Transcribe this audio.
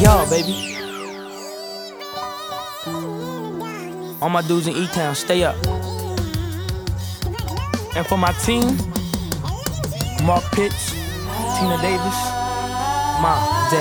y'all, baby. All my dudes in E-Town, stay up. And for my team, Mark Pitts, Tina Davis, Ma.